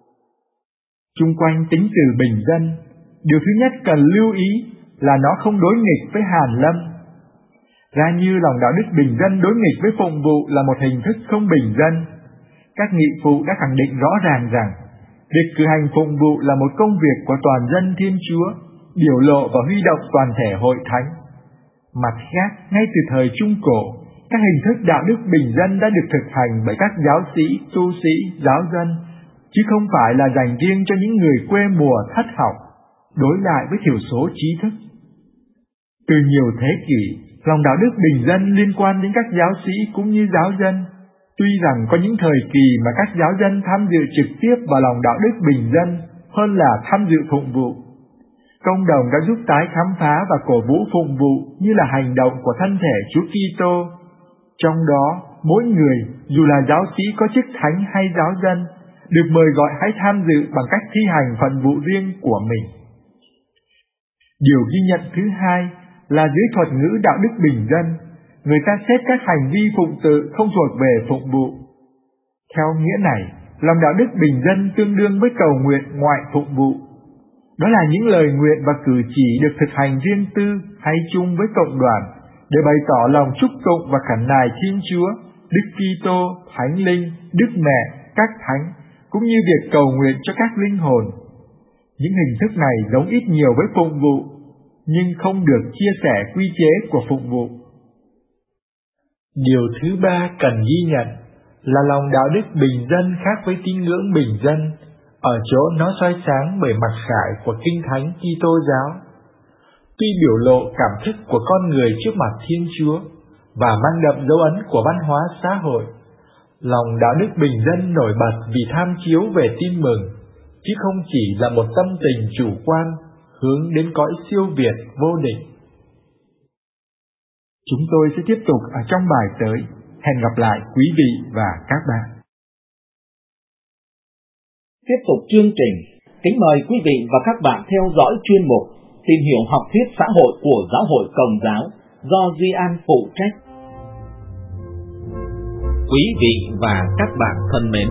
Chung quanh tính từ bình dân, điều thứ nhất cần lưu ý là nó không đối nghịch với hàn lâm. Ra như lòng đạo đức bình dân đối nghịch với phụng vụ là một hình thức không bình dân. Các nghị phụ đã khẳng định rõ ràng rằng việc cử hành phụng vụ là một công việc của toàn dân Thiên Chúa, biểu lộ và huy động toàn thể hội thánh. Mặt khác, ngay từ thời Trung Cổ, các hình thức đạo đức bình dân đã được thực hành bởi các giáo sĩ, tu sĩ, giáo dân, chứ không phải là dành riêng cho những người quê mùa thất học, đối lại với thiểu số trí thức. Từ nhiều thế kỷ, lòng đạo đức bình dân liên quan đến các giáo sĩ cũng như giáo dân. Tuy rằng có những thời kỳ mà các giáo dân tham dự trực tiếp vào lòng đạo đức bình dân hơn là tham dự phụng vụ. Công đồng đã giúp tái khám phá và cổ vũ phụng vụ như là hành động của thân thể Chúa Kitô. Trong đó, mỗi người, dù là giáo sĩ có chức thánh hay giáo dân, được mời gọi hãy tham dự bằng cách thi hành phận vụ riêng của mình. Điều ghi nhận thứ hai là dưới thuật ngữ đạo đức bình dân, người ta xét các hành vi phụng tự không thuộc về phụng vụ. Theo nghĩa này, lòng đạo đức bình dân tương đương với cầu nguyện ngoại phụng vụ. Đó là những lời nguyện và cử chỉ được thực hành riêng tư hay chung với cộng đoàn để bày tỏ lòng chúc tụng và khẩn nài Thiên Chúa, Đức Kitô, Thánh Linh, Đức Mẹ, các thánh, cũng như việc cầu nguyện cho các linh hồn. Những hình thức này giống ít nhiều với phụng vụ, nhưng không được chia sẻ quy chế của phụng vụ. Điều thứ ba cần ghi nhận là lòng đạo đức bình dân khác với tín ngưỡng bình dân, ở chỗ nó soi sáng bởi mặc khải của Kinh Thánh Kitô giáo. Tuy biểu lộ cảm thức của con người trước mặt Thiên Chúa và mang đậm dấu ấn của văn hóa xã hội, lòng đạo đức bình dân nổi bật vì tham chiếu về tin mừng, chứ không chỉ là một tâm tình chủ quan hướng đến cõi siêu việt vô địch. Chúng tôi sẽ tiếp tục ở trong bài tới. Hẹn gặp lại quý vị và các bạn. Tiếp tục chương trình, kính mời quý vị và các bạn theo dõi chuyên mục Tìm hiểu học thuyết xã hội của Giáo hội Công giáo do Duy An phụ trách. Quý vị và các bạn thân mến,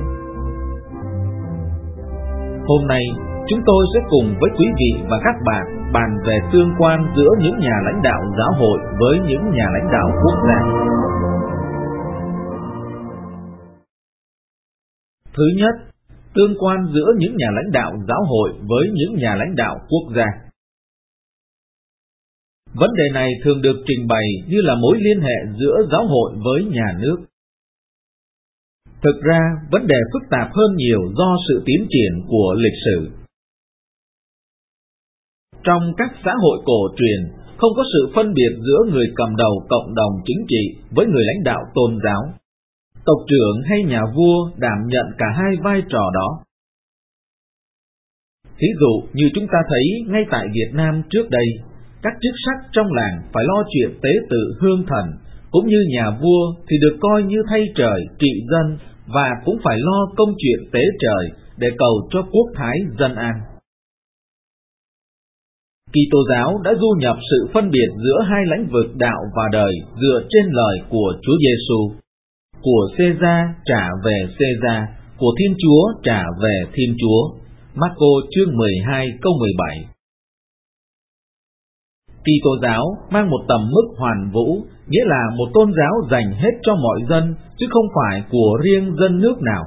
hôm nay chúng tôi sẽ cùng với quý vị và các bạn bàn về tương quan giữa những nhà lãnh đạo giáo hội với những nhà lãnh đạo quốc gia. Thứ nhất, tương quan giữa những nhà lãnh đạo giáo hội với những nhà lãnh đạo quốc gia. Vấn đề này thường được trình bày như là mối liên hệ giữa giáo hội với nhà nước. Thực ra, vấn đề phức tạp hơn nhiều do sự tiến triển của lịch sử. Trong các xã hội cổ truyền, không có sự phân biệt giữa người cầm đầu cộng đồng chính trị với người lãnh đạo tôn giáo. Tộc trưởng hay nhà vua đảm nhận cả hai vai trò đó. Thí dụ như chúng ta thấy ngay tại Việt Nam trước đây, các chức sắc trong làng phải lo chuyện tế tự hương thần, cũng như nhà vua thì được coi như thay trời trị dân và cũng phải lo công chuyện tế trời để cầu cho quốc thái dân an. Kitô giáo đã du nhập sự phân biệt giữa hai lĩnh vực đạo và đời dựa trên lời của Chúa Giêsu. Của Caesar trả về Caesar, của Thiên Chúa trả về Thiên Chúa. Marco chương 12 câu 17. Kitô giáo mang một tầm mức hoàn vũ, nghĩa là một tôn giáo dành hết cho mọi dân, chứ không phải của riêng dân nước nào.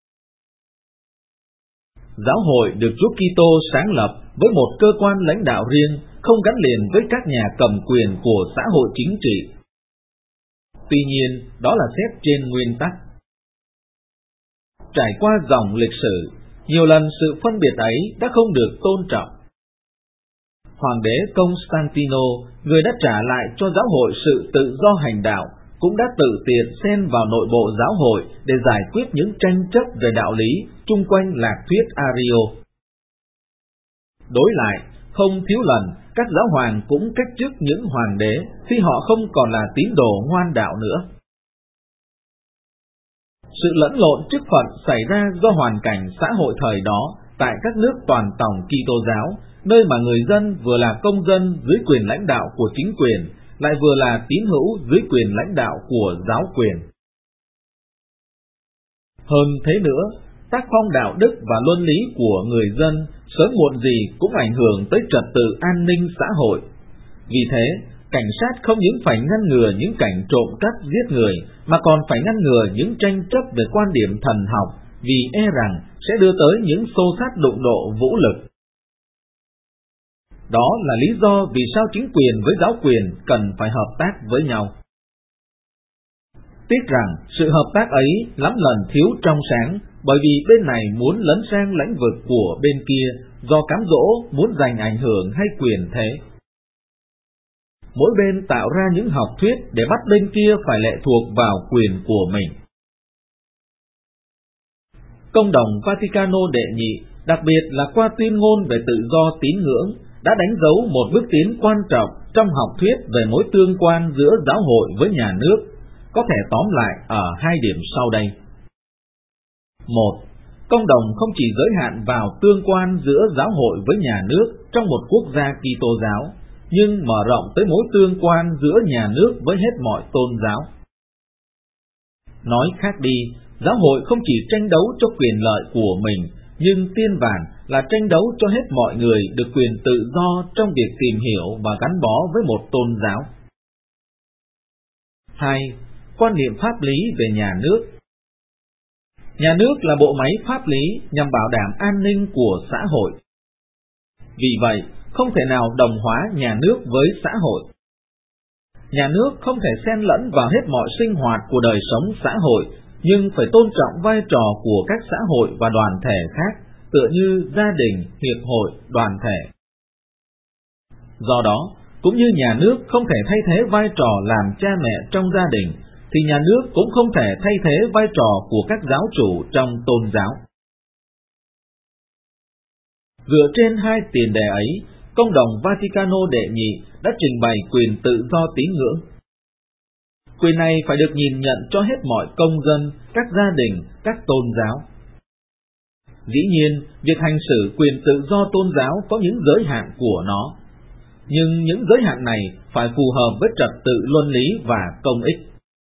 Giáo hội được Chúa Kitô sáng lập với một cơ quan lãnh đạo riêng, không gắn liền với các nhà cầm quyền của xã hội chính trị. Tuy nhiên, đó là xét trên nguyên tắc. Trải qua dòng lịch sử, nhiều lần sự phân biệt ấy đã không được tôn trọng. Hoàng đế Constantino, người đã trả lại cho giáo hội sự tự do hành đạo, cũng đã tự tiện xen vào nội bộ giáo hội để giải quyết những tranh chấp về đạo lý chung quanh lạc thuyết Ario. Đối lại, không thiếu lần, các giáo hoàng cũng cách chức những hoàng đế khi họ không còn là tín đồ ngoan đạo nữa. Sự lẫn lộn chức phận xảy ra do hoàn cảnh xã hội thời đó tại các nước toàn tòng Kitô giáo, nơi mà người dân vừa là công dân dưới quyền lãnh đạo của chính quyền, lại vừa là tín hữu dưới quyền lãnh đạo của giáo quyền. Hơn thế nữa, tác phong đạo đức và luân lý của người dân sớm muộn gì cũng ảnh hưởng tới trật tự an ninh xã hội. Vì thế, cảnh sát không những phải ngăn ngừa những cảnh trộm cắp giết người, mà còn phải ngăn ngừa những tranh chấp về quan điểm thần học, vì e rằng sẽ đưa tới những xô xát đụng độ vũ lực. Đó là lý do vì sao chính quyền với giáo quyền cần phải hợp tác với nhau. Tiếc rằng sự hợp tác ấy lắm lần thiếu trong sáng, bởi vì bên này muốn lấn sang lãnh vực của bên kia do cám dỗ muốn giành ảnh hưởng hay quyền thế. Mỗi bên tạo ra những học thuyết để bắt bên kia phải lệ thuộc vào quyền của mình. Công đồng Vaticano đệ nhị, đặc biệt là qua tuyên ngôn về tự do tín ngưỡng, đã đánh dấu một bước tiến quan trọng trong học thuyết về mối tương quan giữa giáo hội với nhà nước, có thể tóm lại ở hai điểm sau đây. 1. Công đồng không chỉ giới hạn vào tương quan giữa giáo hội với nhà nước trong một quốc gia Kitô giáo, nhưng mở rộng tới mối tương quan giữa nhà nước với hết mọi tôn giáo. Nói khác đi, giáo hội không chỉ tranh đấu cho quyền lợi của mình, nhưng tiên vàn là tranh đấu cho hết mọi người được quyền tự do trong việc tìm hiểu và gắn bó với một tôn giáo. 2. Quan niệm pháp lý về nhà nước. Nhà nước là bộ máy pháp lý nhằm bảo đảm an ninh của xã hội. Vì vậy, không thể nào đồng hóa nhà nước với xã hội. Nhà nước không thể xen lẫn vào hết mọi sinh hoạt của đời sống xã hội, nhưng phải tôn trọng vai trò của các xã hội và đoàn thể khác, tựa như gia đình, hiệp hội, đoàn thể. Do đó, cũng như nhà nước không thể thay thế vai trò làm cha mẹ trong gia đình, thì nhà nước cũng không thể thay thế vai trò của các giáo chủ trong tôn giáo. Dựa trên hai tiền đề ấy, Công đồng Vaticano đệ nhị đã trình bày quyền tự do tín ngưỡng. Quyền này phải được nhìn nhận cho hết mọi công dân, các gia đình, các tôn giáo. Dĩ nhiên, việc hành xử quyền tự do tôn giáo có những giới hạn của nó, nhưng những giới hạn này phải phù hợp với trật tự luân lý và công ích.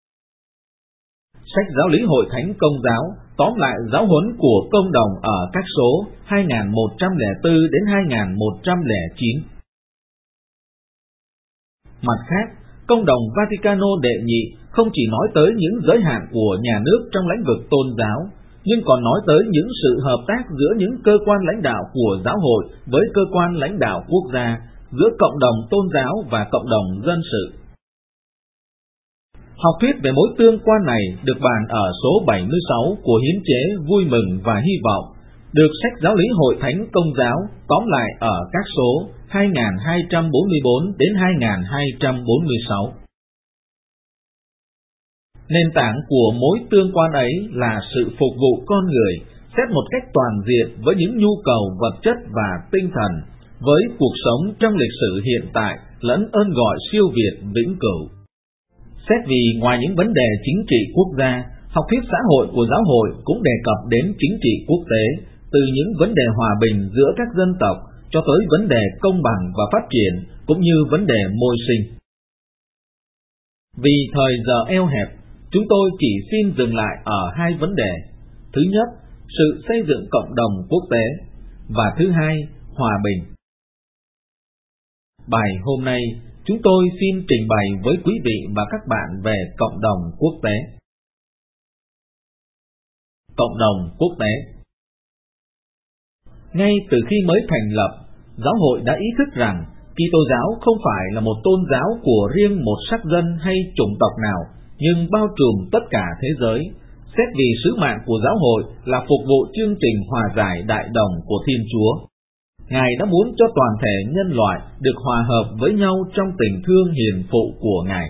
Sách Giáo lý Hội Thánh Công giáo tóm lại giáo huấn của công đồng ở các số 2104 đến 2109. Mặt khác, Công đồng Vaticano đệ nhị không chỉ nói tới những giới hạn của nhà nước trong lĩnh vực tôn giáo, nhưng còn nói tới những sự hợp tác giữa những cơ quan lãnh đạo của giáo hội với cơ quan lãnh đạo quốc gia, giữa cộng đồng tôn giáo và cộng đồng dân sự. Học thuyết về mối tương quan này được bàn ở số 76 của Hiến chế Vui mừng và Hy vọng, được Sách Giáo lý Hội Thánh Công giáo tóm lại ở các số 2244 đến 2246. Nền tảng của mối tương quan ấy là sự phục vụ con người, xét một cách toàn diện với những nhu cầu vật chất và tinh thần, với cuộc sống trong lịch sử hiện tại lẫn ơn gọi siêu việt vĩnh cửu. Xét vì ngoài những vấn đề chính trị quốc gia, học thuyết xã hội của giáo hội cũng đề cập đến chính trị quốc tế, từ những vấn đề hòa bình giữa các dân tộc cho tới vấn đề công bằng và phát triển, cũng như vấn đề môi sinh. Vì thời giờ eo hẹp, chúng tôi chỉ xin dừng lại ở hai vấn đề. Thứ nhất, sự xây dựng cộng đồng quốc tế, và thứ hai, hòa bình. Bài hôm nay, chúng tôi xin trình bày với quý vị và các bạn về cộng đồng quốc tế. Cộng đồng quốc tế. Ngay từ khi mới thành lập, giáo hội đã ý thức rằng Kitô giáo không phải là một tôn giáo của riêng một sắc dân hay chủng tộc nào, nhưng bao trùm tất cả thế giới, xét vì sứ mạng của giáo hội là phục vụ chương trình hòa giải đại đồng của Thiên Chúa. Ngài đã muốn cho toàn thể nhân loại được hòa hợp với nhau trong tình thương hiền phụ của Ngài.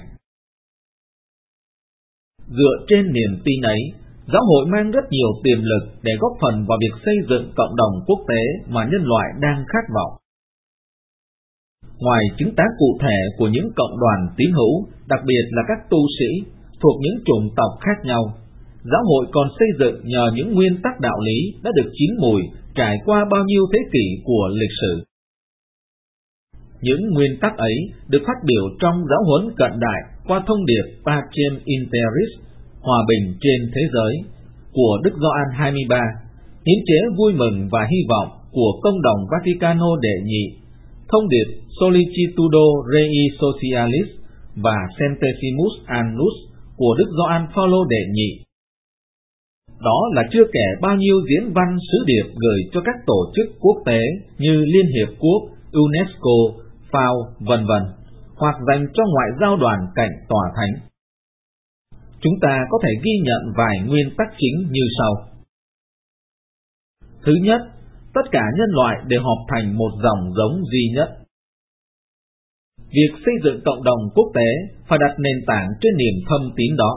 Dựa trên niềm tin ấy, giáo hội mang rất nhiều tiềm lực để góp phần vào việc xây dựng cộng đồng quốc tế mà nhân loại đang khát vọng. Ngoài chứng tá cụ thể của những cộng đoàn tín hữu, đặc biệt là các tu sĩ thuộc những chủng tộc khác nhau, giáo hội còn xây dựng nhờ những nguyên tắc đạo lý đã được chín mùi trải qua bao nhiêu thế kỷ của lịch sử. Những nguyên tắc ấy được phát biểu trong giáo huấn cận đại qua thông điệp Pacem in Terris, hòa bình trên thế giới, của Đức Gioan 23, hiến chế vui mừng và hy vọng của Công đồng Vaticano đệ nhị, thông điệp Solicitudo Rei Socialis và Centesimus Annus của Đức Gioan Phaolô đệ nhị. Đó là chưa kể bao nhiêu diễn văn sứ điệp gửi cho các tổ chức quốc tế như Liên Hiệp Quốc, UNESCO, FAO, vân vân, hoặc dành cho ngoại giao đoàn cạnh tòa thánh. Chúng ta có thể ghi nhận vài nguyên tắc chính như sau. Thứ nhất, tất cả nhân loại đều họp thành một dòng giống duy nhất. Việc xây dựng cộng đồng quốc tế phải đặt nền tảng trên niềm thâm tín đó.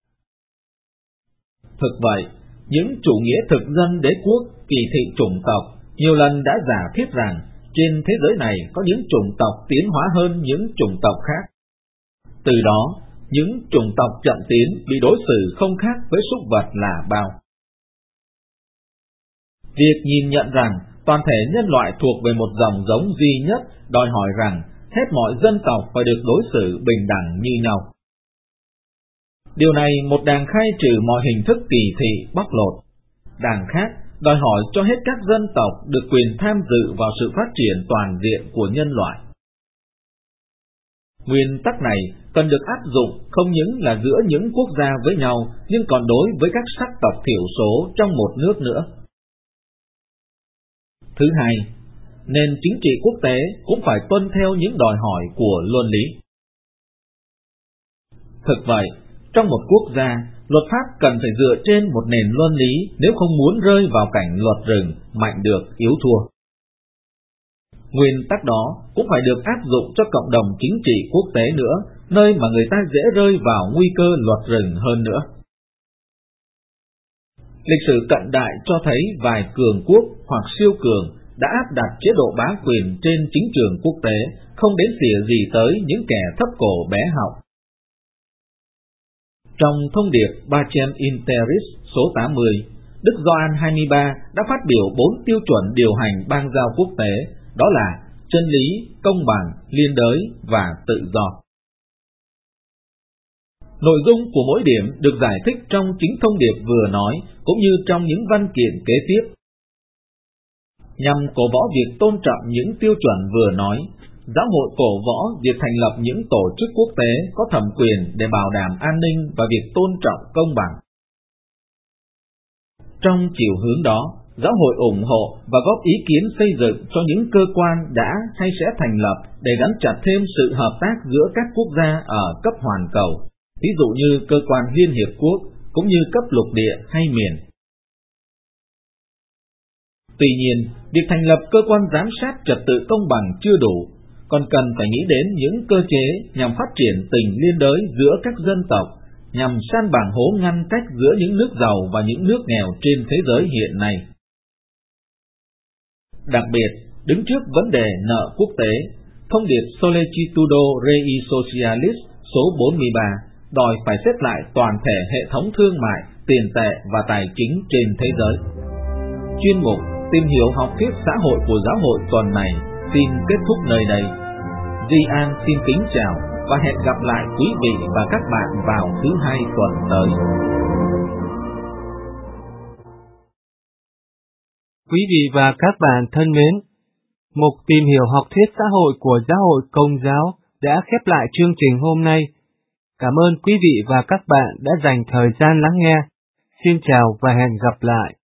Thực vậy, những chủ nghĩa thực dân đế quốc kỳ thị chủng tộc nhiều lần đã giả thiết rằng trên thế giới này có những chủng tộc tiến hóa hơn những chủng tộc khác. Từ đó, những chủng tộc chậm tiến bị đối xử không khác với súc vật là bao. Việc nhìn nhận rằng toàn thể nhân loại thuộc về một dòng giống duy nhất đòi hỏi rằng hết mọi dân tộc phải được đối xử bình đẳng như nhau. Điều này một đảng khai trừ mọi hình thức kỳ thị bóc lột. Đảng khác đòi hỏi cho hết các dân tộc được quyền tham dự vào sự phát triển toàn diện của nhân loại. Nguyên tắc này cần được áp dụng không những là giữa những quốc gia với nhau, nhưng còn đối với các sắc tộc thiểu số trong một nước nữa. Thứ hai, nền chính trị quốc tế cũng phải tuân theo những đòi hỏi của luân lý. Thực vậy, trong một quốc gia, luật pháp cần phải dựa trên một nền luân lý nếu không muốn rơi vào cảnh luật rừng, mạnh được yếu thua. Nguyên tắc đó cũng phải được áp dụng cho cộng đồng chính trị quốc tế nữa, nơi mà người ta dễ rơi vào nguy cơ luật rừng hơn nữa. Lịch sử cận đại cho thấy vài cường quốc hoặc siêu cường đã áp đặt chế độ bá quyền trên chính trường quốc tế, không đến xỉa gì tới những kẻ thấp cổ bé họng. Trong thông điệp Pacem in Terris số 80, Đức Gioan 23 đã phát biểu 4 tiêu chuẩn điều hành bang giao quốc tế, đó là chân lý, công bằng, liên đới và tự do. Nội dung của mỗi điểm được giải thích trong chính thông điệp vừa nói, cũng như trong những văn kiện kế tiếp. Nhằm cổ võ việc tôn trọng những tiêu chuẩn vừa nói, Giáo hội cổ võ việc thành lập những tổ chức quốc tế có thẩm quyền để bảo đảm an ninh và việc tôn trọng công bằng. Trong chiều hướng đó, Giáo hội ủng hộ và góp ý kiến xây dựng cho những cơ quan đã hay sẽ thành lập để gắn chặt thêm sự hợp tác giữa các quốc gia ở cấp hoàn cầu, ví dụ như cơ quan Liên Hiệp Quốc cũng như cấp lục địa hay miền. Tuy nhiên, việc thành lập cơ quan giám sát trật tự công bằng chưa đủ, còn cần phải nghĩ đến những cơ chế nhằm phát triển tình liên đới giữa các dân tộc, nhằm san bằng hố ngăn cách giữa những nước giàu và những nước nghèo trên thế giới hiện nay. Đặc biệt, đứng trước vấn đề nợ quốc tế, thông điệp Solicitudo Rei Socialis số 43 đòi phải xét lại toàn thể hệ thống thương mại, tiền tệ và tài chính trên thế giới. Chuyên mục Tìm hiểu học thuyết xã hội của giáo hội tuần này xin kết thúc nơi đây. Di An xin kính chào và hẹn gặp lại quý vị và các bạn vào thứ Hai tuần tới. Quý vị và các bạn thân mến, mục Tìm hiểu học thuyết xã hội của Giáo hội Công giáo đã khép lại chương trình hôm nay. Cảm ơn quý vị và các bạn đã dành thời gian lắng nghe. Xin chào và hẹn gặp lại.